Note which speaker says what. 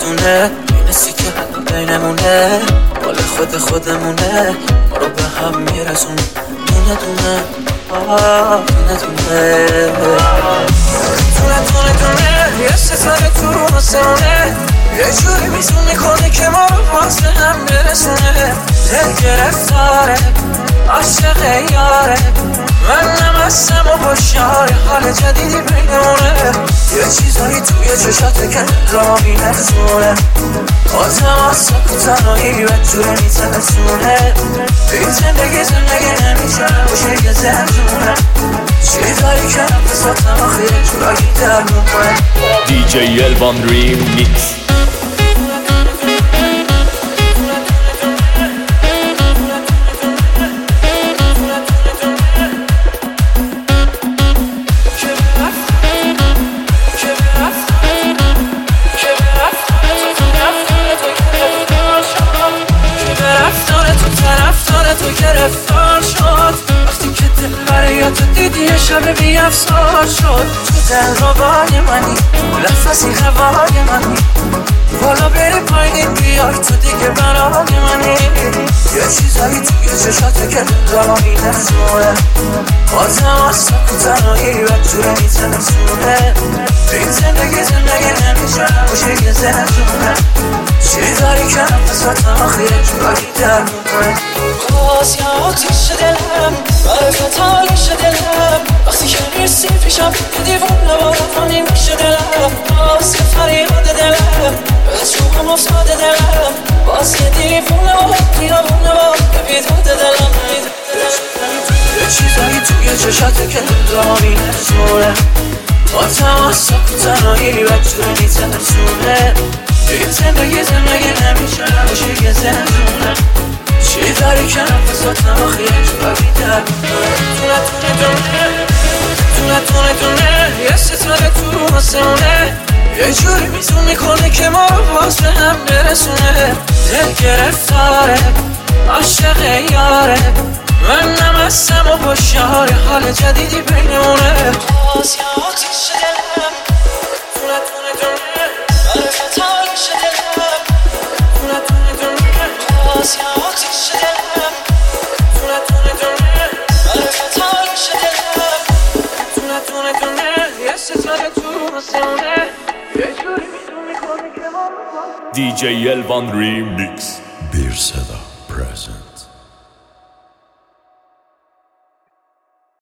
Speaker 1: میدونه میرسی که حد بینمونه مال خودمونه ما رو به هم میرسونه دونه دونه دونه یه ستاره تو رو آسمونه یه جوری میزون میکنه که ما رو باز به هم برسونه دل گرفتاره عاشق یاره من نمستم و باشاره حال جدیدی بینمونه یه چیزایی توی چشاته که را میلرزونه آدم ساک و تنهایی و جوری میترسونه این زندگی نمیشه باشه یه زندونه چیزایی که نفساتم آخیه جورایی در مومه
Speaker 2: DJ Elvan Remix.
Speaker 1: گرفتار شد وقتی که دل برای تو دیدی یه شب بی افسار شد تو دل رو بای منی نفسی هوای منی بالا بری پایین بیای تو دیگه برای منی یه چیزایی توی چشاته که دل رو میلرزونه آدم از ساک و تنهایی و جوره میترسونه این زندگی نمیشه باشه یه زندونه چیزایی که نفساتم آخیه جورایی در مومه باز یا آتیش دلم معرفت حالیش دلم وقتی که نیستی پیشم دیوونه بارفانی میشه دلم باز یه فریاد دلم به چوبم افتاده دلم باز یه دیوونه با بیداد دلم یه چیزایی توی چشاته که دل را میلرزونه با تماس و تنهایی و جوری میترسونه این زندگی نمیشه باشه یه زندونه چی داری که نفساتم آخیه جورایی در دونه یه ستاره تو رو آسمونه یه جوری میزون میکنه که ما رو باز به هم برسونه دل گرفتاره عاشق یاره من نمستم و باشاره حال جدیدی بینمونه باز یا آتیش دلم دونه معرفت حالیش دلم دونه باز یا آتیش دلم معرفت حالیش دلم دونه یه ستاره تو آسمونه یه جوری میزون میکنه که ما
Speaker 2: DJ Elvan Remix.
Speaker 3: Bir Seda present.